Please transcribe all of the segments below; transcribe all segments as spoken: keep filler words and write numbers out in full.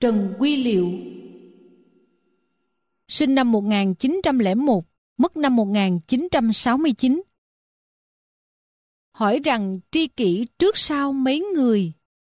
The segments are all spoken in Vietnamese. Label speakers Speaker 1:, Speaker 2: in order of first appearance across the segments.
Speaker 1: Trần Quy Liệu. Sinh năm một nghìn chín trăm lẻ một, mất năm một nghìn chín trăm sáu mươi chín. Hỏi rằng tri kỷ trước sau mấy người.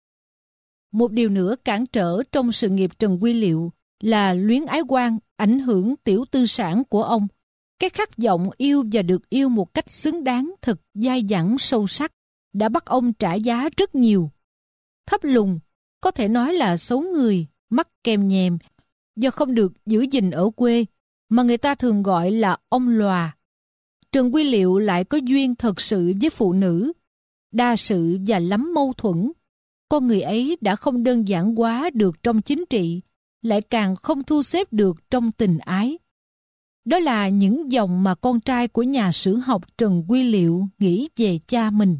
Speaker 1: Một điều nữa cản trở trong sự nghiệp Trần Quy Liệu là luyến ái quan ảnh hưởng tiểu tư sản của ông. Cái khát vọng yêu và được yêu một cách xứng đáng thật dai dẳng sâu sắc đã bắt ông trả giá rất nhiều. Thấp lùn, có thể nói là xấu người, mắt kèm nhèm, do không được giữ gìn ở quê, mà người ta thường gọi là ông lòa. Trần Quy Liệu lại có duyên thật sự với phụ nữ, đa sự và lắm mâu thuẫn. Con người ấy đã không đơn giản hóa được trong chính trị, lại càng không thu xếp được trong tình ái. Đó là những dòng mà con trai của nhà sử học Trần Quy Liệu nghĩ về cha mình.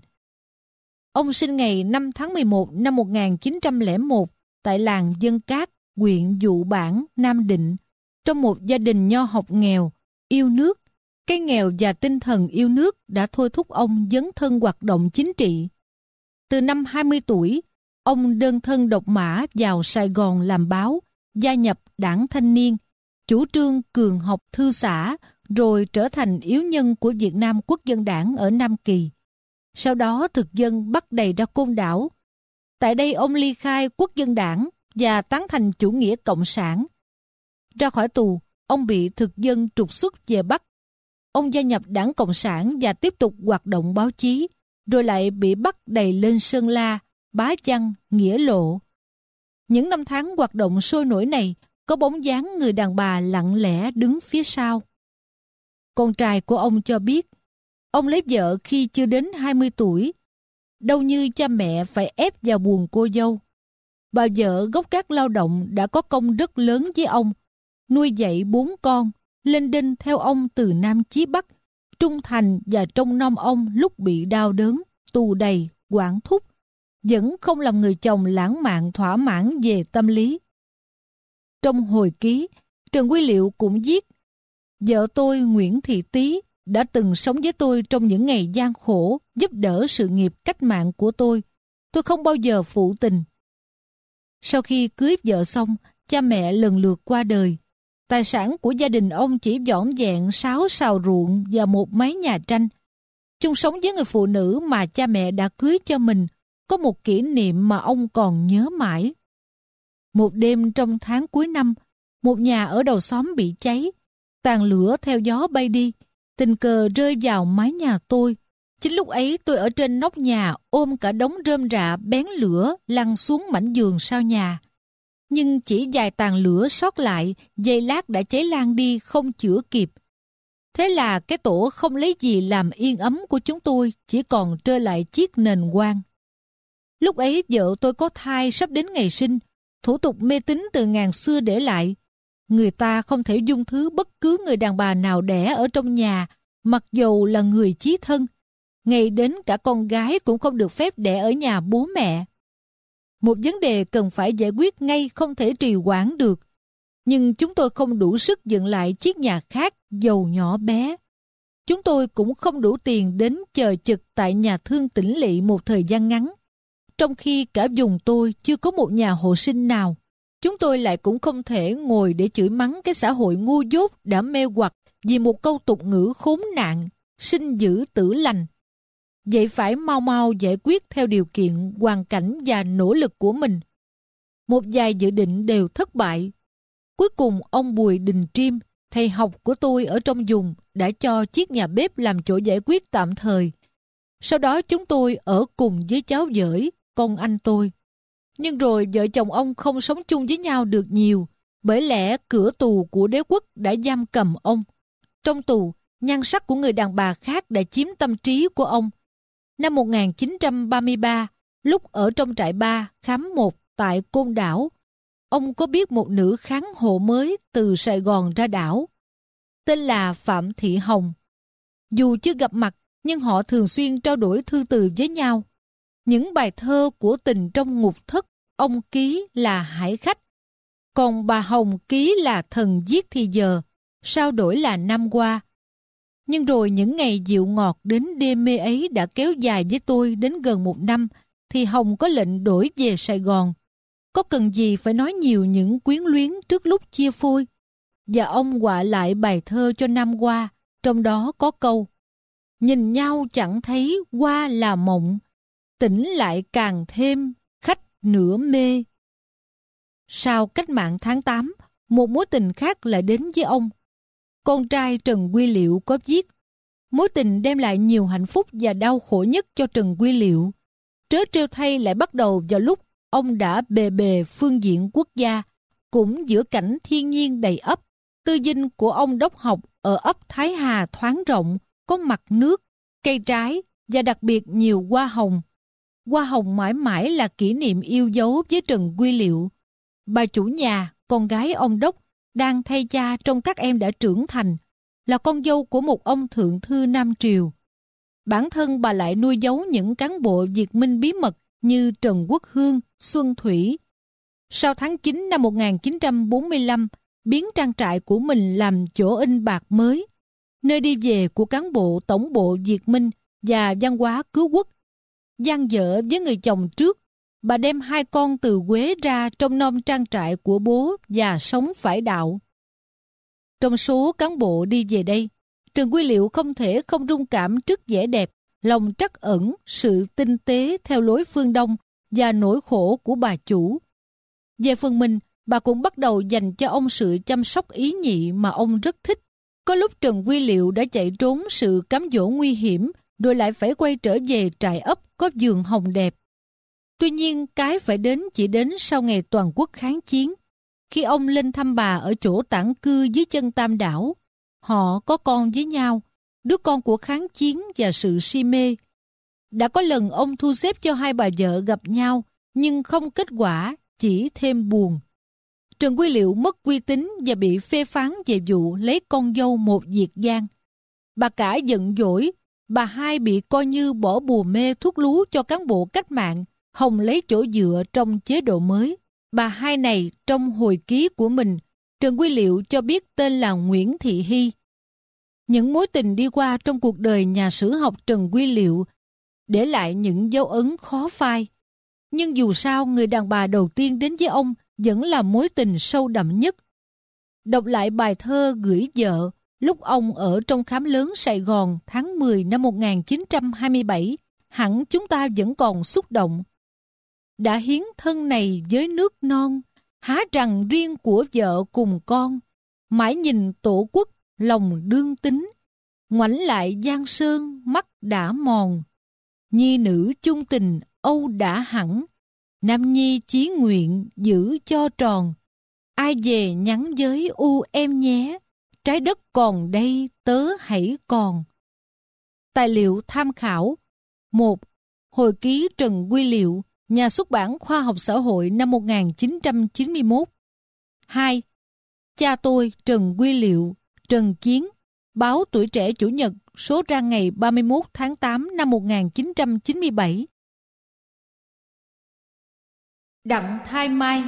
Speaker 1: Ông sinh ngày năm tháng mười một năm một nghìn chín trăm lẻ một tại làng Dân Cát, huyện Dụ Bản, Nam Định, trong một gia đình nho học nghèo, yêu nước. Cái nghèo và tinh thần yêu nước đã thôi thúc ông dấn thân hoạt động chính trị. Từ năm hai mươi tuổi, ông đơn thân độc mã vào Sài Gòn làm báo, gia nhập Đảng Thanh niên, chủ trương cường học thư xã, rồi trở thành yếu nhân của Việt Nam Quốc dân Đảng ở Nam Kỳ. Sau đó thực dân bắt đầy ra Côn Đảo. Tại đây ông ly khai Quốc dân Đảng và tán thành chủ nghĩa cộng sản. Ra khỏi tù, ông bị thực dân trục xuất về Bắc. Ông gia nhập Đảng Cộng sản và tiếp tục hoạt động báo chí, rồi lại bị bắt đầy lên Sơn La, Bá Chăng, Nghĩa Lộ. Những năm tháng hoạt động sôi nổi này, có bóng dáng người đàn bà lặng lẽ đứng phía sau. Con trai của ông cho biết, ông lấy vợ khi chưa đến hai mươi tuổi, đâu như cha mẹ phải ép vào buồng cô dâu. Bà vợ gốc gác lao động đã có công rất lớn với ông, nuôi dạy bốn con, lên đinh theo ông từ Nam chí Bắc, trung thành và trông nom ông lúc bị đau đớn, tù đầy, quản thúc, vẫn không làm người chồng lãng mạn thỏa mãn về tâm lý. Trong hồi ký, Trần Quy Liệu cũng viết, vợ tôi Nguyễn Thị Tý đã từng sống với tôi trong những ngày gian khổ, giúp đỡ sự nghiệp cách mạng của tôi. Tôi không bao giờ phụ tình. Sau khi cưới vợ xong, cha mẹ lần lượt qua đời. Tài sản của gia đình ông chỉ vỏn vẹn sáu sào ruộng và một mái nhà tranh. Chung sống với người phụ nữ mà cha mẹ đã cưới cho mình, có một kỷ niệm mà ông còn nhớ mãi. Một đêm trong tháng cuối năm, một nhà ở đầu xóm bị cháy. Tàn lửa theo gió bay đi, tình cờ rơi vào mái nhà tôi. Chính lúc ấy tôi ở trên nóc nhà ôm cả đống rơm rạ bén lửa lăn xuống mảnh giường sau nhà. Nhưng chỉ vài tàn lửa sót lại, giây lát đã cháy lan đi không chữa kịp. Thế là cái tổ không lấy gì làm yên ấm của chúng tôi, chỉ còn trơ lại chiếc nền quan. Lúc ấy vợ tôi có thai sắp đến ngày sinh, thủ tục mê tín từ ngàn xưa để lại. Người ta không thể dung thứ bất cứ người đàn bà nào đẻ ở trong nhà, mặc dầu là người chí thân. Ngay đến cả con gái cũng không được phép đẻ ở nhà bố mẹ. Một vấn đề cần phải giải quyết ngay, không thể trì hoãn được. Nhưng chúng tôi không đủ sức dựng lại chiếc nhà khác dầu nhỏ bé. Chúng tôi cũng không đủ tiền đến chờ chực tại nhà thương Tĩnh Lỵ một thời gian ngắn. Trong khi cả vùng tôi chưa có một nhà hộ sinh nào, chúng tôi lại cũng không thể ngồi để chửi mắng cái xã hội ngu dốt đã mê hoặc vì một câu tục ngữ khốn nạn, sinh dữ tử lành. Vậy phải mau mau giải quyết theo điều kiện, hoàn cảnh và nỗ lực của mình. Một vài dự định đều thất bại. Cuối cùng ông Bùi Đình Triêm, thầy học của tôi ở trong vùng, đã cho chiếc nhà bếp làm chỗ giải quyết tạm thời. Sau đó chúng tôi ở cùng với cháu Dỡi, con anh tôi. Nhưng rồi vợ chồng ông không sống chung với nhau được nhiều, bởi lẽ cửa tù của đế quốc đã giam cầm ông. Trong tù, nhan sắc của người đàn bà khác đã chiếm tâm trí của ông. Năm một nghìn chín trăm ba mươi ba, lúc ở trong trại ba, khám một tại Côn Đảo, ông có biết một nữ kháng hộ mới từ Sài Gòn ra đảo. Tên là Phạm Thị Hồng. Dù chưa gặp mặt, nhưng họ thường xuyên trao đổi thư từ với nhau. Những bài thơ của tình trong ngục thất, ông ký là Hải Khách. Còn bà Hồng ký là Thần Giết Thì Giờ, sao đổi là Năm Qua. Nhưng rồi những ngày dịu ngọt đến đê mê ấy đã kéo dài với tôi đến gần một năm, thì Hồng có lệnh đổi về Sài Gòn. có cần gì phải nói nhiều những quyến luyến trước lúc chia phôi. Và ông họa lại bài thơ cho Nam Hoa, trong đó có câu: nhìn nhau chẳng thấy hoa là mộng, tỉnh lại càng thêm khách nửa mê. Sau cách mạng tháng tám, một mối tình khác lại đến với ông. Con trai Trần Quy Liệu có viết: mối tình đem lại nhiều hạnh phúc và đau khổ nhất cho Trần Quy Liệu. Trớ trêu thay lại bắt đầu vào lúc ông đã bề bề phương diện quốc gia, cũng giữa cảnh thiên nhiên đầy ắp. Tư dinh của ông đốc học ở ấp Thái Hà thoáng rộng, có mặt nước, cây trái và đặc biệt nhiều hoa hồng. Hoa hồng mãi mãi là kỷ niệm yêu dấu với Trần Quy Liệu. Bà chủ nhà, con gái ông đốc, đang thay cha trong các em đã trưởng thành, là con dâu của một ông thượng thư Nam Triều. Bản thân bà lại nuôi giấu những cán bộ Việt Minh bí mật như Trần Quốc Hương, Xuân Thủy. Sau tháng chín năm một nghìn chín trăm bốn mươi lăm, biến trang trại của mình làm chỗ in bạc mới, nơi đi về của cán bộ tổng bộ Việt Minh và văn hóa cứu quốc. Dang dở với người chồng trước, bà đem hai con từ Quế ra trong nom trang trại của bố và sống phải đạo. Trong số cán bộ đi về đây, Trần Quy Liệu không thể không rung cảm trước vẻ đẹp, lòng trắc ẩn, sự tinh tế theo lối phương Đông và nỗi khổ của bà chủ. Về phần mình, bà cũng bắt đầu dành cho ông sự chăm sóc ý nhị mà ông rất thích. Có lúc Trần Quy Liệu đã chạy trốn sự cám dỗ nguy hiểm, rồi lại phải quay trở về trại ấp có vườn hồng đẹp. Tuy nhiên, cái phải đến chỉ đến sau ngày toàn quốc kháng chiến. Khi ông lên thăm bà ở chỗ tản cư dưới chân Tam Đảo, họ có con với nhau, đứa con của kháng chiến và sự si mê. Đã có lần ông thu xếp cho hai bà vợ gặp nhau, nhưng không kết quả, chỉ thêm buồn. Trần Quy Liệu mất uy tín và bị phê phán về vụ lấy con dâu một Việt Giang. Bà cả giận dỗi, bà hai bị coi như bỏ bùa mê thuốc lú cho cán bộ cách mạng, hòng lấy chỗ dựa trong chế độ mới. Bà hai này trong hồi ký của mình, Trần Quy Liệu cho biết tên là Nguyễn Thị Hy. Những mối tình đi qua trong cuộc đời nhà sử học Trần Quy Liệu để lại những dấu ấn khó phai. Nhưng dù sao, người đàn bà đầu tiên đến với ông vẫn là mối tình sâu đậm nhất. Đọc lại bài thơ gửi vợ lúc ông ở trong khám lớn Sài Gòn tháng mười năm một nghìn chín trăm hai mươi bảy, hẳn chúng ta vẫn còn xúc động. Đã hiến thân này với nước non, há rằng riêng của vợ cùng con, mãi nhìn tổ quốc lòng đương tính, ngoảnh lại giang sơn mắt đã mòn, nhi nữ chung tình âu đã hẳn, nam nhi chí nguyện giữ cho tròn, ai về nhắn với u em nhé, trái đất còn đây tớ hãy còn. Tài liệu tham khảo: một. Hồi ký Trần Quy Liệu, Nhà xuất bản Khoa học Xã hội năm một nghìn chín trăm chín mươi mốt. hai. Cha tôi Trần Quy Liệu, Trần Chiến, báo Tuổi Trẻ Chủ nhật, số ra ngày ba mươi mốt tháng tám năm một nghìn chín trăm chín mươi bảy. Đặng Thái Mai,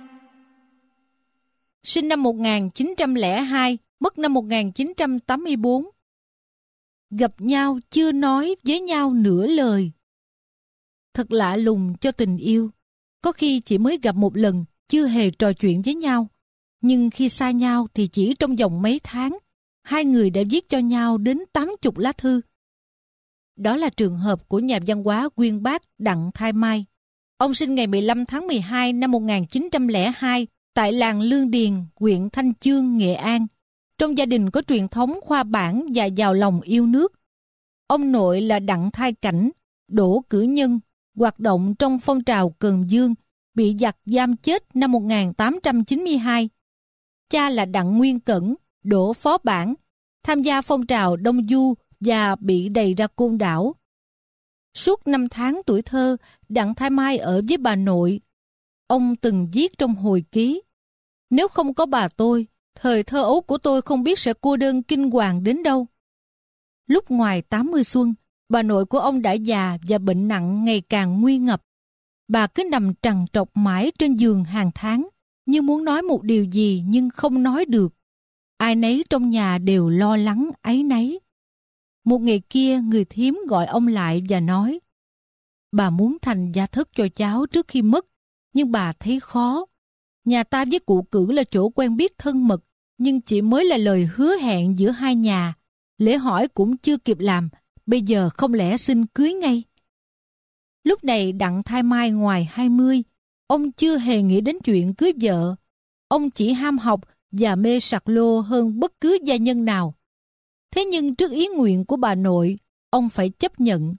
Speaker 1: sinh năm một nghìn chín trăm lẻ hai, mất năm một nghìn chín trăm tám mươi bốn. Gặp nhau chưa nói với nhau nửa lời. Thật lạ lùng cho tình yêu. Có khi chỉ mới gặp một lần, chưa hề trò chuyện với nhau. Nhưng khi xa nhau thì chỉ trong vòng mấy tháng, hai người đã viết cho nhau đến tám chục lá thư. Đó là trường hợp của nhà văn hóa uyên bác Đặng Thái Mai. Ông sinh ngày mười lăm tháng mười hai năm một nghìn chín trăm lẻ hai tại làng Lương Điền, huyện Thanh Chương, Nghệ An. Trong gia đình có truyền thống khoa bảng và giàu lòng yêu nước. Ông nội là Đặng Thái Cảnh, Đỗ Cử Nhân, hoạt động trong phong trào Cần Dương, bị giặc giam chết năm một nghìn tám trăm chín mươi hai. Cha là Đặng Nguyên Cẩn, Đỗ Phó Bản, tham gia phong trào Đông Du và bị đày ra Côn Đảo. Suốt năm tháng tuổi thơ, Đặng Thái Mai ở với bà nội. Ông từng viết trong hồi ký: nếu không có bà tôi, thời thơ ấu của tôi không biết sẽ cô đơn kinh hoàng đến đâu. Lúc ngoài tám mươi xuân, bà nội của ông đã già và bệnh nặng ngày càng nguy ngập. Bà cứ nằm trằn trọc mãi trên giường hàng tháng, như muốn nói một điều gì nhưng không nói được. Ai nấy trong nhà đều lo lắng áy náy. Một ngày kia, người thím gọi ông lại và nói: bà muốn thành gia thất cho cháu trước khi mất, nhưng bà thấy khó. Nhà ta với cụ Cử là chỗ quen biết thân mật, nhưng chỉ mới là lời hứa hẹn giữa hai nhà. Lễ hỏi cũng chưa kịp làm, bây giờ không lẽ xin cưới ngay. Lúc này Đặng Thái Mai ngoài hai mươi, ông chưa hề nghĩ đến chuyện cưới vợ. Ông chỉ ham học và mê sặc lô hơn bất cứ gia nhân nào. Thế nhưng trước ý nguyện của bà nội, ông phải chấp nhận.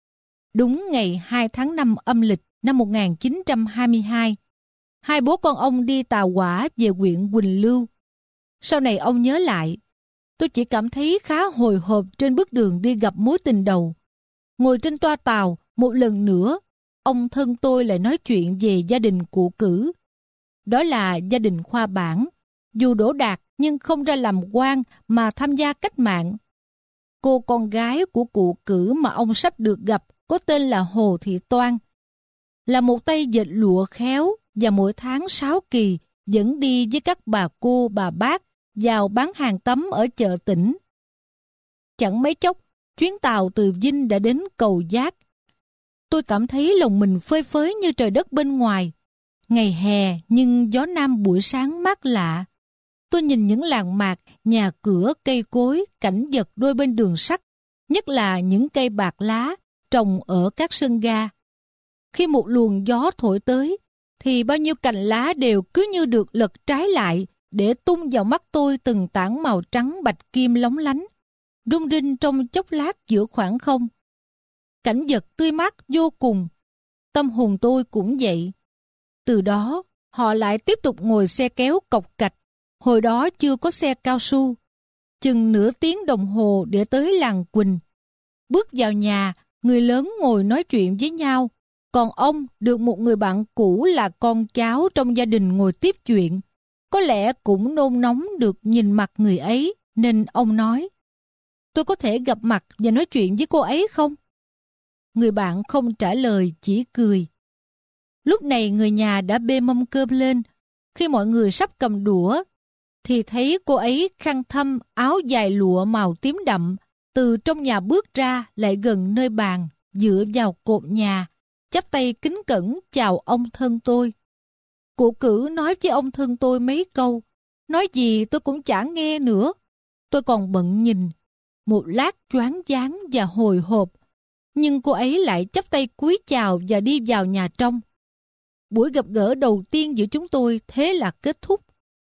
Speaker 1: Đúng ngày hai tháng năm âm lịch năm một nghìn chín trăm hai mươi hai, hai bố con ông đi tàu hỏa về huyện Quỳnh Lưu. Sau này ông nhớ lại, tôi chỉ cảm thấy khá hồi hộp trên bước đường đi gặp mối tình đầu. Ngồi trên toa tàu, một lần nữa, ông thân tôi lại nói chuyện về gia đình cụ Cử. Đó là gia đình khoa bảng, dù đỗ đạt nhưng không ra làm quan mà tham gia cách mạng. Cô con gái của cụ Cử mà ông sắp được gặp có tên là Hồ Thị Toan, là một tay dệt lụa khéo và mỗi tháng sáu kỳ dẫn đi với các bà cô bà bác vào bán hàng tấm ở chợ tỉnh. Chẳng mấy chốc, chuyến tàu từ Vinh đã đến Cầu Giác. Tôi cảm thấy lòng mình phơi phới như trời đất bên ngoài. Ngày hè nhưng gió nam buổi sáng mát lạ. Tôi nhìn những làng mạc, nhà cửa, cây cối, cảnh vật đôi bên đường sắt, nhất là những cây bạc lá trồng ở các sân ga. Khi một luồng gió thổi tới, thì bao nhiêu cành lá đều cứ như được lật trái lại để tung vào mắt tôi từng tảng màu trắng bạch kim lóng lánh, rung rinh trong chốc lát giữa khoảng không. Cảnh vật tươi mát vô cùng. Tâm hồn tôi cũng vậy. Từ đó, họ lại tiếp tục ngồi xe kéo cộc cạch. Hồi đó chưa có xe cao su. Chừng nửa tiếng đồng hồ để tới làng Quỳnh. Bước vào nhà, người lớn ngồi nói chuyện với nhau. Còn ông được một người bạn cũ là con cháu trong gia đình ngồi tiếp chuyện. Có lẽ cũng nôn nóng được nhìn mặt người ấy, nên ông nói: "Tôi có thể gặp mặt và nói chuyện với cô ấy không?" Người bạn không trả lời, chỉ cười. Lúc này người nhà đã bê mâm cơm lên. Khi mọi người sắp cầm đũa, thì thấy cô ấy khăn thâm, áo dài lụa màu tím đậm, từ trong nhà bước ra lại gần nơi bàn, dựa vào cột nhà, chắp tay kính cẩn chào ông thân tôi. Cụ Cử nói với ông thân tôi mấy câu, nói gì tôi cũng chả nghe nữa. Tôi còn bận nhìn, một lát choáng váng và hồi hộp, nhưng cô ấy lại chắp tay cúi chào và đi vào nhà trong. Buổi gặp gỡ đầu tiên giữa chúng tôi thế là kết thúc.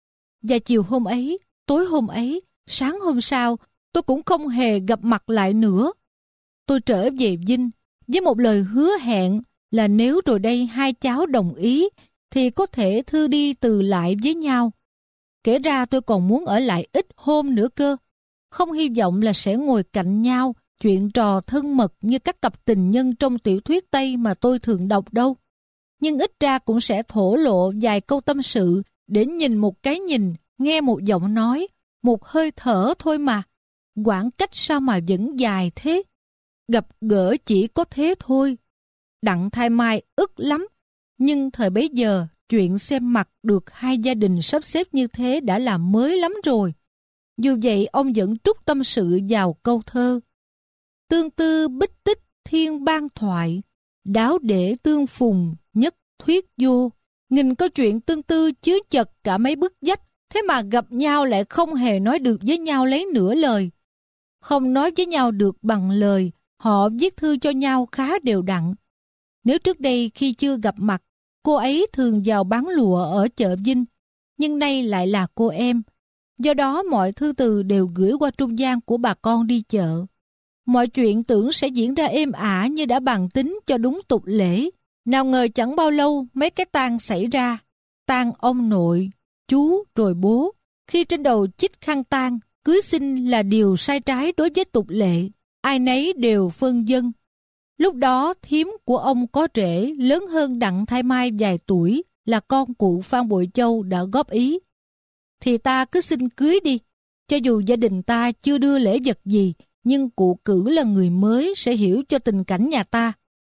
Speaker 1: Và chiều hôm ấy, tối hôm ấy, sáng hôm sau, tôi cũng không hề gặp mặt lại nữa. Tôi trở về Vinh với một lời hứa hẹn là nếu rồi đây hai cháu đồng ý thì có thể thư đi từ lại với nhau. Kể ra tôi còn muốn ở lại ít hôm nữa cơ. Không hy vọng là sẽ ngồi cạnh nhau chuyện trò thân mật như các cặp tình nhân trong tiểu thuyết Tây mà tôi thường đọc đâu. Nhưng ít ra cũng sẽ thổ lộ vài câu tâm sự để nhìn một cái nhìn, nghe một giọng nói, một hơi thở thôi mà. Quãng cách sao mà vẫn dài thế? Gặp gỡ chỉ có thế thôi. Đặng Thái Mai ức lắm. Nhưng thời bấy giờ, chuyện xem mặt được hai gia đình sắp xếp như thế đã là mới lắm rồi. Dù vậy, ông vẫn trút tâm sự vào câu thơ: "Tương tư bích tích thiên ban thoại, đáo để tương phùng nhất thuyết vô." Nghìn câu chuyện tương tư chứa chật cả mấy bức vách, thế mà gặp nhau lại không hề nói được với nhau lấy nửa lời. Không nói với nhau được bằng lời, họ viết thư cho nhau khá đều đặn. Nếu trước đây khi chưa gặp mặt, cô ấy thường vào bán lụa ở chợ Vinh, nhưng nay lại là cô em. Do đó mọi thư từ đều gửi qua trung gian của bà con đi chợ. Mọi chuyện tưởng sẽ diễn ra êm ả như đã bàn tính cho đúng tục lễ. Nào ngờ chẳng bao lâu mấy cái tang xảy ra. Tang ông nội, chú rồi bố. Khi trên đầu chích khăn tang, cưới xin là điều sai trái đối với tục lệ. Ai nấy đều phân dân. Lúc đó thím của ông có rể lớn hơn Đặng Thái Mai vài tuổi, là con cụ Phan Bội Châu đã góp ý: "Thì ta cứ xin cưới đi. Cho dù gia đình ta chưa đưa lễ vật gì, nhưng cụ Cử là người mới sẽ hiểu cho tình cảnh nhà ta."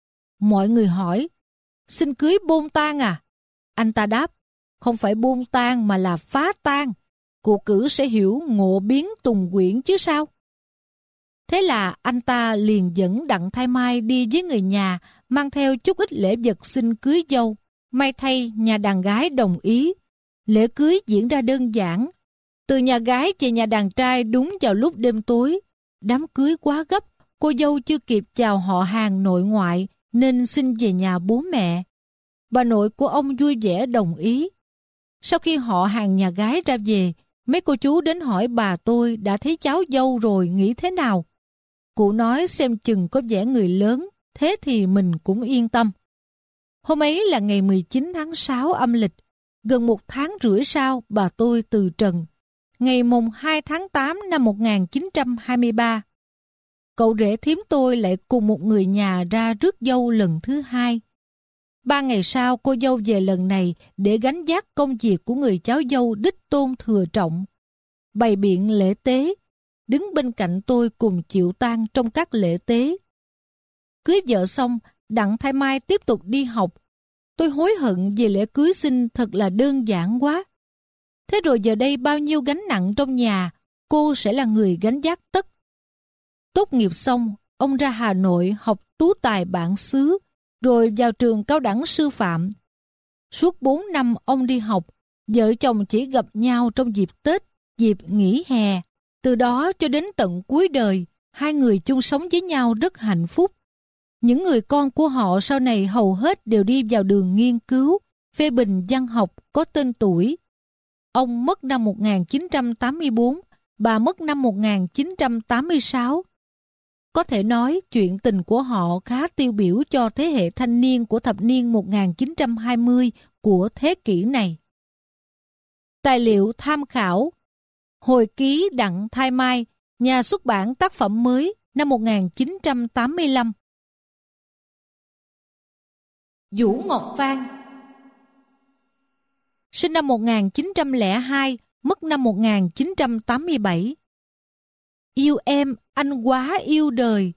Speaker 1: Mọi người hỏi: "Xin cưới bôn tang à?" Anh ta đáp: "Không phải bôn tang mà là phá tang. Cụ Cử sẽ hiểu ngộ biến tùng quyển chứ sao." Thế là anh ta liền dẫn Đặng Thái Mai đi với người nhà, mang theo chút ít lễ vật xin cưới dâu. May thay nhà đàn gái đồng ý. Lễ cưới diễn ra đơn giản. Từ nhà gái về nhà đàn trai đúng vào lúc đêm tối. Đám cưới quá gấp, cô dâu chưa kịp chào họ hàng nội ngoại nên xin về nhà bố mẹ. Bà nội của ông vui vẻ đồng ý. Sau khi họ hàng nhà gái ra về, mấy cô chú đến hỏi bà tôi đã thấy cháu dâu rồi nghĩ thế nào. Cụ nói xem chừng có vẻ người lớn, thế thì mình cũng yên tâm. Hôm ấy là ngày mười chín tháng sáu âm lịch, gần một tháng rưỡi sau bà tôi từ trần, ngày mùng hai tháng tám năm một nghìn chín trăm hai mươi ba. Cậu rể thím tôi lại cùng một người nhà ra rước dâu lần thứ hai. Ba ngày sau cô dâu về lần này để gánh vác công việc của người cháu dâu đích tôn thừa trọng. Bày biện lễ tế, đứng bên cạnh tôi cùng chịu tang trong các lễ tế. Cưới vợ xong, Đặng Thái Mai tiếp tục đi học. Tôi hối hận về lễ cưới xin thật là đơn giản quá. Thế rồi giờ đây bao nhiêu gánh nặng trong nhà, cô sẽ là người gánh vác tất. Tốt nghiệp xong, ông ra Hà Nội học tú tài bản xứ, rồi vào trường cao đẳng sư phạm. Suốt bốn năm ông đi học, vợ chồng chỉ gặp nhau trong dịp Tết, dịp nghỉ hè. Từ đó cho đến tận cuối đời, hai người chung sống với nhau rất hạnh phúc. Những người con của họ sau này hầu hết đều đi vào đường nghiên cứu, phê bình văn học có tên tuổi. Ông mất năm một nghìn chín trăm tám mươi tư, bà mất năm một nghìn chín trăm tám mươi sáu. Có thể nói chuyện tình của họ khá tiêu biểu cho thế hệ thanh niên của thập niên một nghìn chín trăm hai mươi của thế kỷ này. Tài liệu tham khảo: Hồi ký Đặng Thái Mai, nhà xuất bản tác phẩm mới năm một nghìn chín trăm tám mươi lăm. Vũ Ngọc Phan, sinh năm một nghìn chín trăm lẻ hai, mất năm một nghìn chín trăm tám mươi bảy. Yêu em, anh quá yêu đời.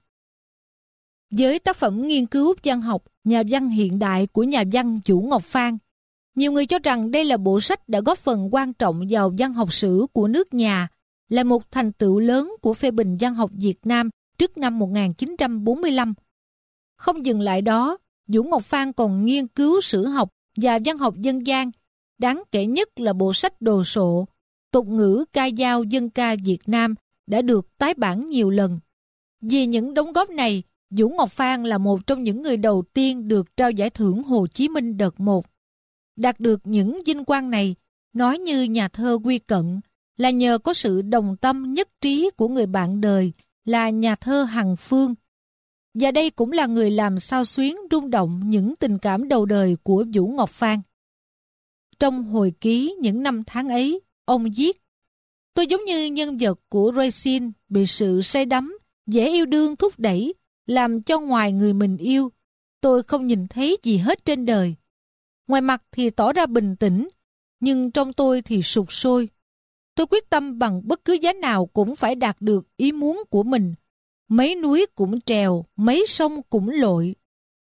Speaker 1: Với tác phẩm nghiên cứu văn học, nhà văn hiện đại của nhà văn Vũ Ngọc Phan, nhiều người cho rằng đây là bộ sách đã góp phần quan trọng vào văn học sử của nước nhà, là một thành tựu lớn của phê bình văn học Việt Nam trước năm một nghìn chín trăm bốn mươi lăm. Không dừng lại đó, Vũ Ngọc Phan còn nghiên cứu sử học và văn học dân gian, đáng kể nhất là bộ sách đồ sộ, tục ngữ ca dao dân ca Việt Nam đã được tái bản nhiều lần. Vì những đóng góp này, Vũ Ngọc Phan là một trong những người đầu tiên được trao giải thưởng Hồ Chí Minh đợt một. Đạt được những vinh quang này, nói như nhà thơ Quy Cận, là nhờ có sự đồng tâm nhất trí của người bạn đời là nhà thơ Hằng Phương. Và đây cũng là người làm xao xuyến rung động những tình cảm đầu đời của Vũ Ngọc Phan. Trong hồi ký những năm tháng ấy, ông viết: Tôi giống như nhân vật của Racine bị sự say đắm, dễ yêu đương thúc đẩy, làm cho ngoài người mình yêu, tôi không nhìn thấy gì hết trên đời. Ngoài mặt thì tỏ ra bình tĩnh, nhưng trong tôi thì sục sôi. Tôi quyết tâm bằng bất cứ giá nào cũng phải đạt được ý muốn của mình. Mấy núi cũng trèo, mấy sông cũng lội.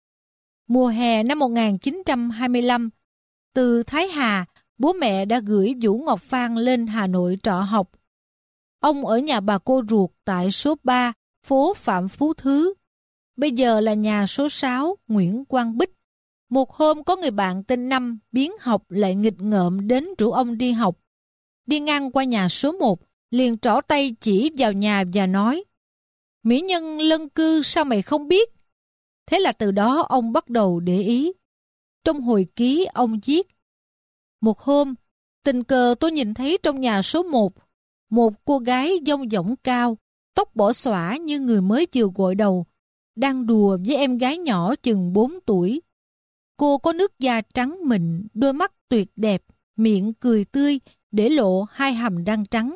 Speaker 1: Mùa hè năm một nghìn chín trăm hai mươi lăm, từ Thái Hà, bố mẹ đã gửi Vũ Ngọc Phan lên Hà Nội trọ học. Ông ở nhà bà cô ruột tại số ba, phố Phạm Phú Thứ. Bây giờ là nhà số sáu, Nguyễn Quang Bích. Một hôm có người bạn tên Năm biến học lại nghịch ngợm đến rủ ông đi học. Đi ngang qua nhà số một, liền trỏ tay chỉ vào nhà và nói: Mỹ nhân lân cư sao mày không biết? Thế là từ đó ông bắt đầu để ý. Trong hồi ký ông viết: Một hôm, tình cờ tôi nhìn thấy trong nhà số một, một cô gái dong dỏng cao, tóc bỏ xõa như người mới vừa gội đầu, đang đùa với em gái nhỏ chừng bốn tuổi. Cô có nước da trắng mịn, đôi mắt tuyệt đẹp, miệng cười tươi, để lộ hai hàm răng trắng.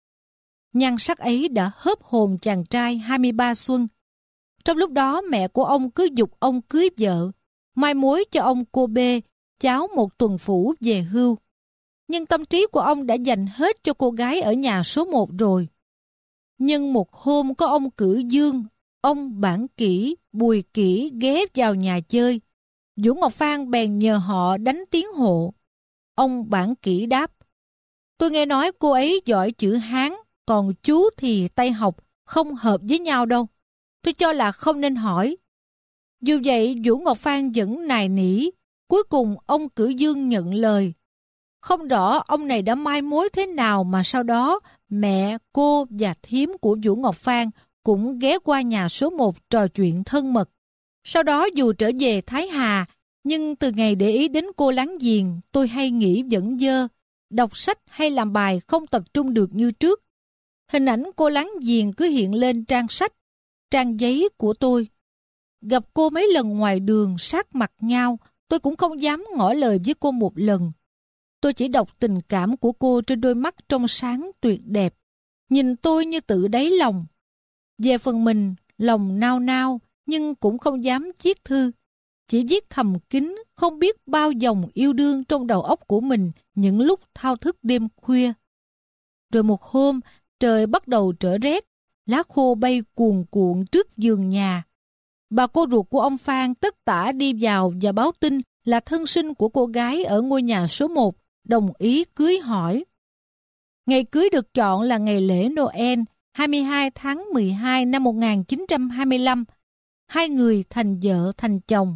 Speaker 1: Nhan sắc ấy đã hớp hồn chàng trai hai mươi ba xuân. Trong lúc đó mẹ của ông cứ giục ông cưới vợ, mai mối cho ông cô bê, cháu một tuần phủ về hưu. Nhưng tâm trí của ông đã dành hết cho cô gái ở nhà số một rồi. Nhưng một hôm có ông Cử Dương, ông Bản Kỷ, Bùi Kỷ ghé vào nhà chơi. Vũ Ngọc Phan bèn nhờ họ đánh tiếng hộ. Ông Bản Kỷ đáp: Tôi nghe nói cô ấy giỏi chữ Hán, còn chú thì Tây học, không hợp với nhau đâu. Tôi cho là không nên hỏi. Dù vậy Vũ Ngọc Phan vẫn nài nỉ, Cuối cùng ông Cử Dương nhận lời. Không rõ ông này đã mai mối thế nào mà sau đó mẹ, cô và thím của Vũ Ngọc Phan cũng ghé qua nhà số một trò chuyện thân mật. Sau đó dù trở về Thái Hà, nhưng từ ngày để ý đến cô láng giềng, tôi hay nghĩ vẫn dơ, đọc sách hay làm bài không tập trung được như trước. Hình ảnh cô láng giềng cứ hiện lên trang sách, trang giấy của tôi. Gặp cô mấy lần ngoài đường sát mặt nhau, tôi cũng không dám ngỏ lời với cô một lần. Tôi chỉ đọc tình cảm của cô trên đôi mắt trong sáng tuyệt đẹp, nhìn tôi như tự đáy lòng. Về phần mình, lòng nao nao, nhưng cũng không dám viết thư. Chỉ viết thầm kín, không biết bao dòng yêu đương trong đầu óc của mình những lúc thao thức đêm khuya. Rồi một hôm, trời bắt đầu trở rét, lá khô bay cuồn cuộn trước giường nhà. Bà cô ruột của ông Phan tất tả đi vào và báo tin là thân sinh của cô gái ở ngôi nhà số một, đồng ý cưới hỏi. Ngày cưới được chọn là ngày lễ Noel, hai mươi hai tháng mười hai năm một nghìn chín trăm hai mươi lăm. Hai người thành vợ thành chồng.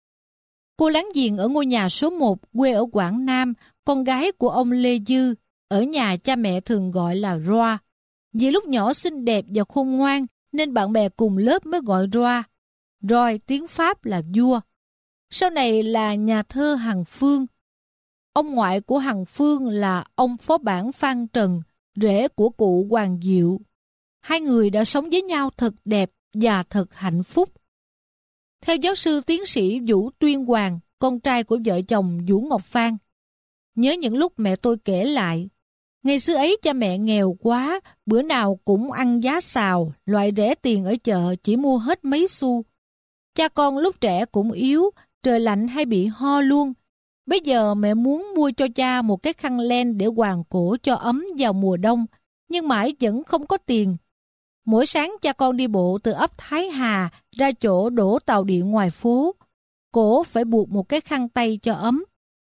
Speaker 1: Cô láng giềng ở ngôi nhà số một, quê ở Quảng Nam, con gái của ông Lê Dư, ở nhà cha mẹ thường gọi là Roa. Vì lúc nhỏ xinh đẹp và khôn ngoan, nên bạn bè cùng lớp mới gọi Roa. Roy tiếng Pháp là vua. Sau này là nhà thơ Hằng Phương. Ông ngoại của Hằng Phương là ông phó bản Phan Trần, rể của cụ Hoàng Diệu. Hai người đã sống với nhau thật đẹp và thật hạnh phúc. Theo giáo sư tiến sĩ Vũ Tuyên Hoàng, con trai của vợ chồng Vũ Ngọc Phan, nhớ những lúc mẹ tôi kể lại, ngày xưa ấy cha mẹ nghèo quá, bữa nào cũng ăn giá xào, loại rẻ tiền ở chợ chỉ mua hết mấy xu. Cha con lúc trẻ cũng yếu, trời lạnh hay bị ho luôn. Bây giờ mẹ muốn mua cho cha một cái khăn len để quàng cổ cho ấm vào mùa đông, nhưng mãi vẫn không có tiền. Mỗi sáng cha con đi bộ từ ấp Thái Hà ra chỗ đổ tàu điện ngoài phố. Cổ phải buộc một cái khăn tay cho ấm.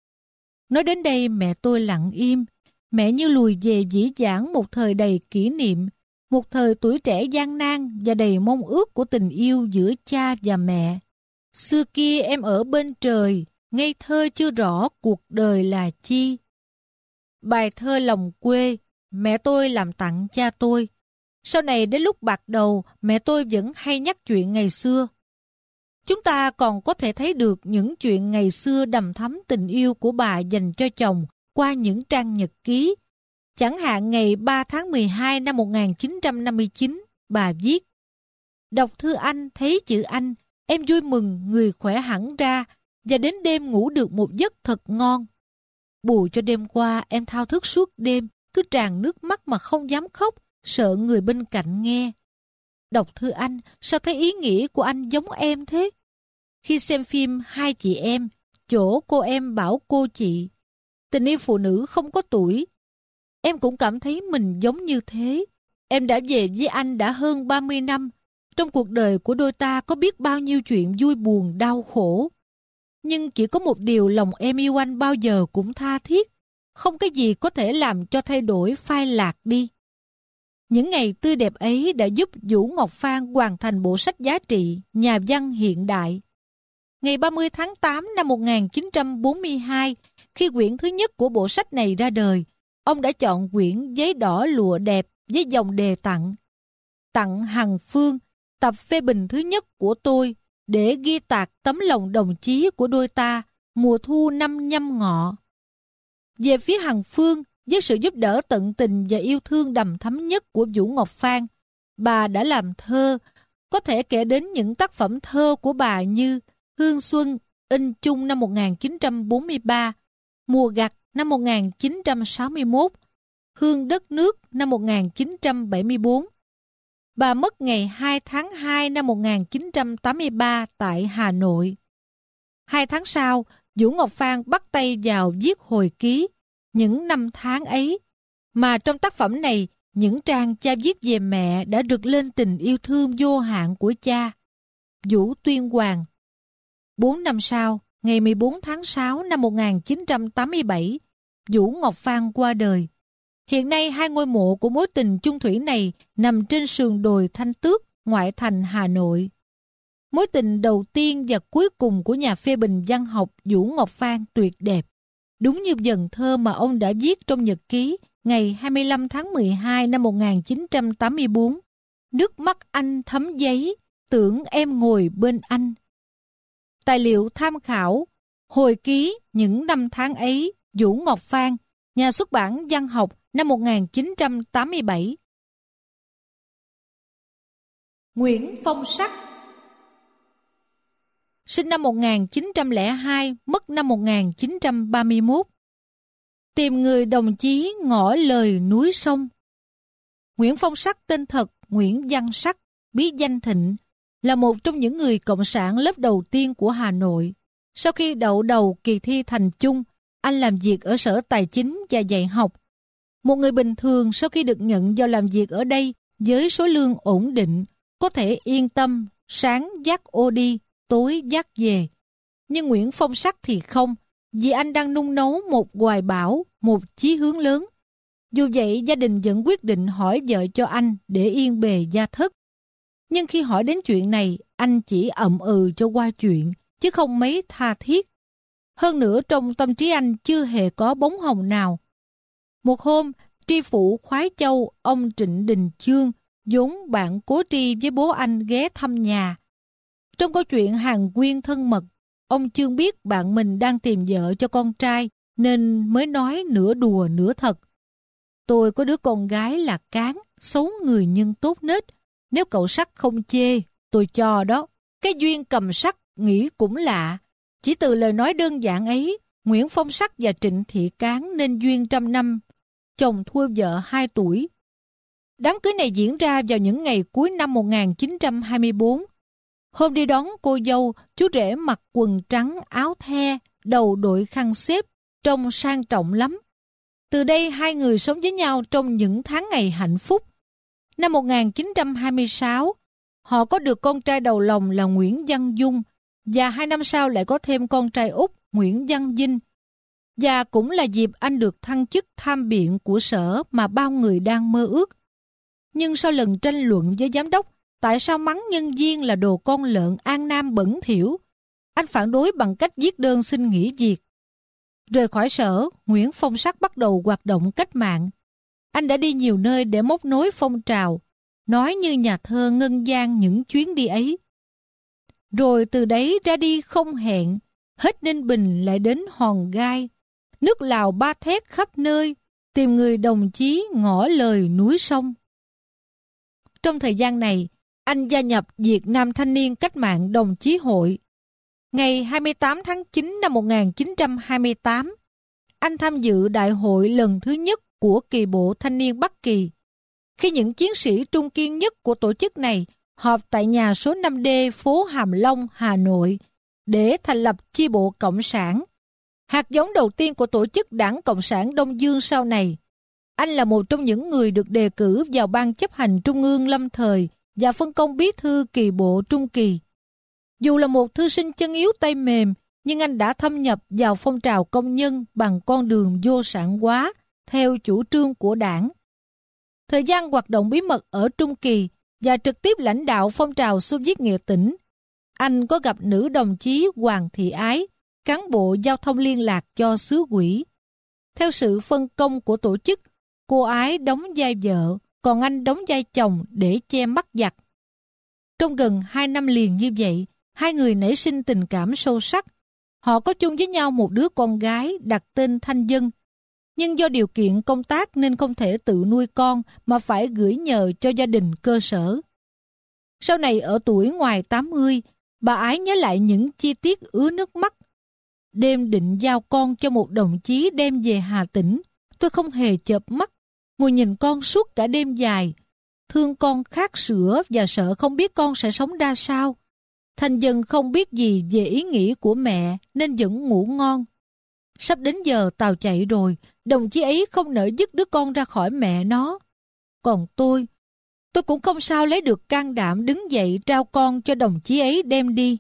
Speaker 1: Nói đến đây mẹ tôi lặng im. Mẹ như lùi về dĩ vãng một thời đầy kỷ niệm, một thời tuổi trẻ gian nan và đầy mong ước của tình yêu giữa cha và mẹ. Xưa kia em ở bên trời, ngây thơ chưa rõ cuộc đời là chi. Bài thơ Lòng quê, mẹ tôi làm tặng cha tôi. Sau này đến lúc bạc đầu, mẹ tôi vẫn hay nhắc chuyện ngày xưa. Chúng ta còn có thể thấy được những chuyện ngày xưa đầm thắm tình yêu của bà dành cho chồng qua những trang nhật ký. Chẳng hạn ngày ba tháng mười hai năm một nghìn chín trăm năm mươi chín, bà viết: Đọc thư anh, thấy chữ anh, em vui mừng người khỏe hẳn ra, và đến đêm ngủ được một giấc thật ngon. Bù cho đêm qua em thao thức suốt đêm, cứ tràn nước mắt mà không dám khóc, sợ người bên cạnh nghe. Đọc thư anh, sao thấy ý nghĩa của anh giống em thế? Khi xem phim Hai chị em, chỗ cô em bảo cô chị, tình yêu phụ nữ không có tuổi, em cũng cảm thấy mình giống như thế. Em đã về với anh đã hơn ba mươi năm. Trong cuộc đời của đôi ta có biết bao nhiêu chuyện vui buồn, đau khổ. Nhưng chỉ có một điều lòng em yêu anh bao giờ cũng tha thiết. Không cái gì có thể làm cho thay đổi phai lạc đi. Những ngày tươi đẹp ấy đã giúp Vũ Ngọc Phan hoàn thành bộ sách giá trị Nhà văn hiện đại. Ngày ba mươi tháng tám năm một nghìn chín trăm bốn mươi hai, khi quyển thứ nhất của bộ sách này ra đời, ông đã chọn quyển Giấy đỏ lụa đẹp với dòng đề tặng: Tặng Hằng Phương, tập phê bình thứ nhất của tôi, để ghi tạc tấm lòng đồng chí của đôi ta mùa thu năm Nhâm Ngọ. Về phía Hằng Phương, với sự giúp đỡ tận tình và yêu thương đầm thắm nhất của Vũ Ngọc Phan, bà đã làm thơ. Có thể kể đến những tác phẩm thơ của bà như Hương Xuân, in chung năm một nghìn chín trăm bốn mươi ba, Mùa gặt năm một nghìn chín trăm sáu mươi mốt, Hương đất nước năm một nghìn chín trăm bảy mươi tư. Bà mất ngày hai tháng hai năm một nghìn chín trăm tám mươi ba tại Hà Nội. Hai tháng sau, Vũ Ngọc Phan bắt tay vào viết hồi ký những năm tháng ấy, mà trong tác phẩm này, những trang cha viết về mẹ đã rực lên tình yêu thương vô hạn của cha. Vũ Tuyên Hoàng. Bốn năm sau, ngày mười bốn tháng sáu năm một nghìn chín trăm tám mươi bảy, Vũ Ngọc Phan qua đời. Hiện nay hai ngôi mộ của mối tình chung thủy này nằm trên sườn đồi Thanh Tước, ngoại thành Hà Nội. Mối tình đầu tiên và cuối cùng của nhà phê bình văn học Vũ Ngọc Phan tuyệt đẹp. Đúng như vần thơ mà ông đã viết trong nhật ký ngày hai mươi lăm tháng mười hai năm một nghìn chín trăm tám mươi tư. Nước mắt anh thấm giấy, tưởng em ngồi bên anh. Tài liệu tham khảo: Hồi ký những năm tháng ấy, Vũ Ngọc Phan, Nhà xuất bản Văn học, năm một nghìn chín trăm tám mươi bảy. Nguyễn Phong Sắc, sinh năm một nghìn chín trăm lẻ hai, mất năm một nghìn chín trăm ba mươi mốt. Tìm người đồng chí ngõ lời núi sông. Nguyễn Phong Sắc tên thật Nguyễn Văn Sắc, bí danh Thịnh, là một trong những người cộng sản lớp đầu tiên của Hà Nội. Sau khi đậu đầu kỳ thi thành chung, anh làm việc ở Sở Tài chính và dạy học. Một người bình thường sau khi được nhận vào làm việc ở đây với số lương ổn định, có thể yên tâm, sáng dắt ô đi, tối dắt về. Nhưng Nguyễn Phong Sắc thì không, vì anh đang nung nấu một hoài bão, một chí hướng lớn. Dù vậy, gia đình vẫn quyết định hỏi vợ cho anh để yên bề gia thất. Nhưng khi hỏi đến chuyện này, anh chỉ ậm ừ cho qua chuyện, chứ không mấy tha thiết. Hơn nữa, trong tâm trí anh chưa hề có bóng hồng nào. Một hôm, tri phủ Khoái Châu, ông Trịnh Đình Chương, vốn bạn cố tri với bố anh, ghé thăm nhà. Trong câu chuyện hàng quyên thân mật, ông Chương biết bạn mình đang tìm vợ cho con trai, nên mới nói nửa đùa nửa thật. Tôi có đứa con gái là Cán, xấu người nhưng tốt nết. Nếu cậu Sắc không chê, tôi cho đó. Cái duyên cầm sắc nghĩ cũng lạ. Chỉ từ lời nói đơn giản ấy, Nguyễn Phong Sắc và Trịnh Thị Cán nên duyên trăm năm. Chồng thua vợ hai tuổi. Đám cưới này diễn ra vào những ngày cuối năm một nghìn chín trăm hai mươi tư. Hôm đi đón cô dâu, chú rể mặc quần trắng áo the, đầu đội khăn xếp, trông sang trọng lắm. Từ đây hai người sống với nhau trong những tháng ngày hạnh phúc. Năm một nghìn chín trăm hai mươi sáu, họ có được con trai đầu lòng là Nguyễn Văn Dung, và hai năm sau lại có thêm con trai út Nguyễn Văn Vinh. Và cũng là dịp anh được thăng chức tham biện của sở mà bao người đang mơ ước. Nhưng sau lần tranh luận với giám đốc, tại sao mắng nhân viên là đồ con lợn An Nam bẩn thỉu, anh phản đối bằng cách viết đơn xin nghỉ việc. Rời khỏi sở, Nguyễn Phong Sắc bắt đầu hoạt động cách mạng. Anh đã đi nhiều nơi để móc nối phong trào, nói như nhà thơ Ngân Giang những chuyến đi ấy. Rồi từ đấy ra đi không hẹn, hết Ninh Bình lại đến Hòn Gai, nước Lào ba thét khắp nơi, tìm người đồng chí ngõ lời núi sông. Trong thời gian này, anh gia nhập Việt Nam Thanh niên Cách mạng Đồng chí hội. Ngày hai mươi tám tháng chín năm một nghìn chín trăm hai mươi tám, anh tham dự đại hội lần thứ nhất của kỳ bộ thanh niên Bắc Kỳ. Khi những chiến sĩ trung kiên nhất của tổ chức này họp tại nhà số năm D phố Hàm Long, Hà Nội để thành lập chi bộ Cộng sản, hạt giống đầu tiên của tổ chức Đảng Cộng sản Đông Dương sau này. Anh là một trong những người được đề cử vào ban chấp hành trung ương lâm thời và phân công bí thư kỳ bộ trung kỳ. Dù là một thư sinh chân yếu tay mềm, nhưng anh đã thâm nhập vào phong trào công nhân bằng con đường vô sản hóa theo chủ trương của đảng. Thời gian hoạt động bí mật ở Trung Kỳ và trực tiếp lãnh đạo phong trào Xô Viết Nghệ Tĩnh, anh có gặp nữ đồng chí Hoàng Thị Ái, cán bộ giao thông liên lạc cho xứ ủy. Theo sự phân công của tổ chức, cô Ái đóng vai vợ, còn anh đóng vai chồng để che mắt giặc. Trong gần hai năm liền như vậy, hai người nảy sinh tình cảm sâu sắc. Họ có chung với nhau một đứa con gái đặt tên Thanh Dân, nhưng do điều kiện công tác nên không thể tự nuôi con mà phải gửi nhờ cho gia đình cơ sở. Sau này ở tuổi ngoài tám mươi, bà Ái nhớ lại những chi tiết ứa nước mắt. Đêm định giao con cho một đồng chí đem về Hà Tĩnh, tôi không hề chợp mắt, ngồi nhìn con suốt cả đêm dài. Thương con khát sữa và sợ không biết con sẽ sống ra sao. Thanh Dân không biết gì về ý nghĩ của mẹ nên vẫn ngủ ngon. Sắp đến giờ tàu chạy rồi, đồng chí ấy không nỡ dứt đứa con ra khỏi mẹ nó. Còn tôi, tôi cũng không sao lấy được can đảm đứng dậy trao con cho đồng chí ấy đem đi.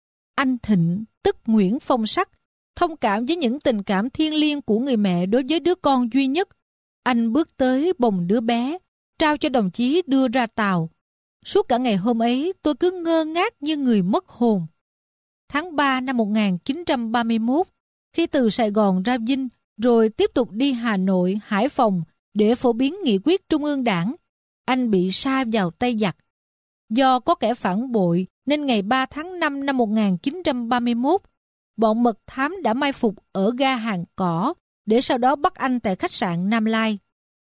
Speaker 1: Anh Thịnh, tức Nguyễn Phong Sắc, thông cảm với những tình cảm thiêng liêng của người mẹ đối với đứa con duy nhất. Anh bước tới bồng đứa bé, trao cho đồng chí đưa ra tàu. Suốt cả ngày hôm ấy, tôi cứ ngơ ngác như người mất hồn. Tháng ba năm một nghìn chín trăm ba mươi mốt, khi từ Sài Gòn ra Vinh, rồi tiếp tục đi Hà Nội, Hải Phòng để phổ biến nghị quyết Trung ương Đảng, anh bị sa vào tay giặc. Do có kẻ phản bội, nên ngày ba tháng năm năm một nghìn chín trăm ba mươi mốt, bọn mật thám đã mai phục ở ga Hàng Cỏ để sau đó bắt anh tại khách sạn Nam Lai.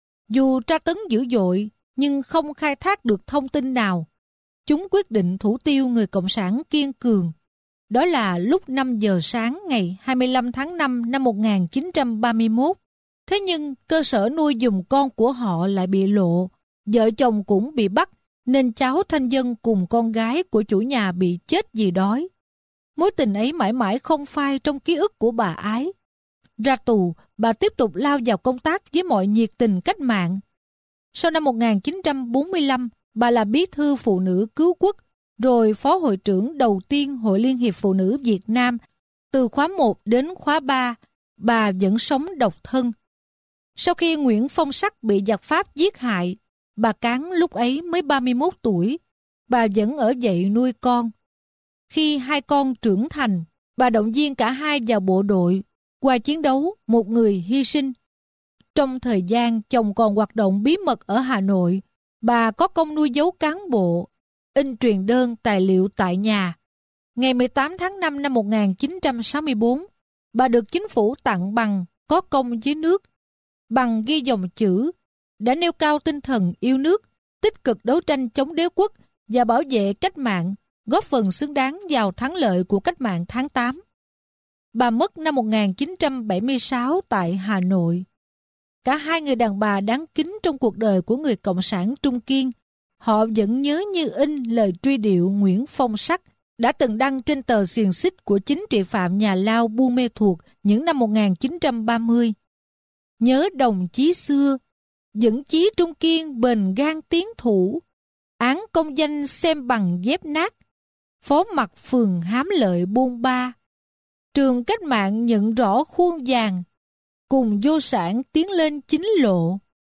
Speaker 1: Dù tra tấn dữ dội, nhưng không khai thác được thông tin nào. Chúng quyết định thủ tiêu người Cộng sản kiên cường. Đó là lúc năm giờ sáng ngày hai mươi lăm tháng năm năm một nghìn chín trăm ba mươi mốt. Thế nhưng cơ sở nuôi giùm con của họ lại bị lộ. Vợ chồng cũng bị bắt, nên cháu Thanh Dân cùng con gái của chủ nhà bị chết vì đói. Mối tình ấy mãi mãi không phai trong ký ức của bà Ái. Ra tù, bà tiếp tục lao vào công tác với mọi nhiệt tình cách mạng. Sau năm một nghìn chín trăm bốn mươi lăm, bà là bí thư phụ nữ cứu quốc, rồi phó hội trưởng đầu tiên Hội Liên hiệp Phụ nữ Việt Nam. Từ khóa một đến khóa ba, bà vẫn sống độc thân. Sau khi Nguyễn Phong Sắc bị giặc Pháp giết hại, bà Cán lúc ấy mới ba mươi mốt tuổi, bà vẫn ở dậy nuôi con. Khi hai con trưởng thành, bà động viên cả hai vào bộ đội. Qua chiến đấu, một người hy sinh. Trong thời gian chồng còn hoạt động bí mật ở Hà Nội, bà có công nuôi dấu cán bộ, in truyền đơn tài liệu tại nhà. Ngày mười tám tháng năm năm một nghìn chín trăm sáu mươi tư, bà được chính phủ tặng bằng có công với nước. Bằng ghi dòng chữ đã nêu cao tinh thần yêu nước, tích cực đấu tranh chống đế quốc và bảo vệ cách mạng, góp phần xứng đáng vào thắng lợi của cách mạng tháng tám. Bà mất năm một nghìn chín trăm bảy mươi sáu tại Hà Nội. Cả hai người đàn bà đáng kính trong cuộc đời của người Cộng sản Trung Kiên. Họ vẫn nhớ như in lời truy điệu Nguyễn Phong Sắc đã từng đăng trên tờ xiềng xích của chính trị phạm nhà Lao Buôn Mê Thuột những năm một nghìn chín trăm ba mươi. Nhớ đồng chí xưa, dẫn chí Trung Kiên bền gan tiến thủ, án công danh xem bằng dép nát, phó mặt phường hám lợi buôn ba. Trường cách mạng nhận rõ khuôn vàng, cùng vô sản tiến lên chính lộ.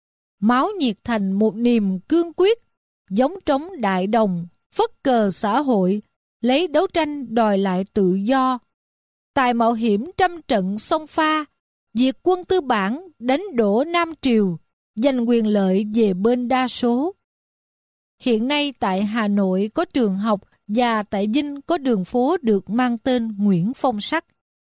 Speaker 1: Máu nhiệt thành một niềm cương quyết, giống trống đại đồng, phất cờ xã hội, lấy đấu tranh đòi lại tự do. Tài mạo hiểm trăm trận sông pha, diệt quân tư bản đánh đổ Nam Triều, giành quyền lợi về bên đa số. Hiện nay tại Hà Nội có trường học và tại Vinh có đường phố được mang tên Nguyễn Phong Sắc.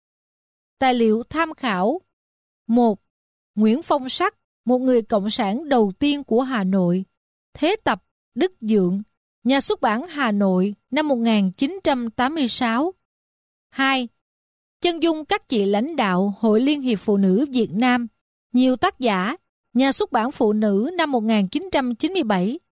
Speaker 1: Tài liệu tham khảo: một. Nguyễn Phong Sắc, một người cộng sản đầu tiên của Hà Nội. Thế tập Đức Dượng, nhà xuất bản Hà Nội, năm một nghìn chín trăm tám mươi sáu. hai. Chân dung các chị lãnh đạo Hội Liên hiệp Phụ nữ Việt Nam. Nhiều tác giả, nhà xuất bản Phụ nữ năm một nghìn chín trăm chín mươi bảy.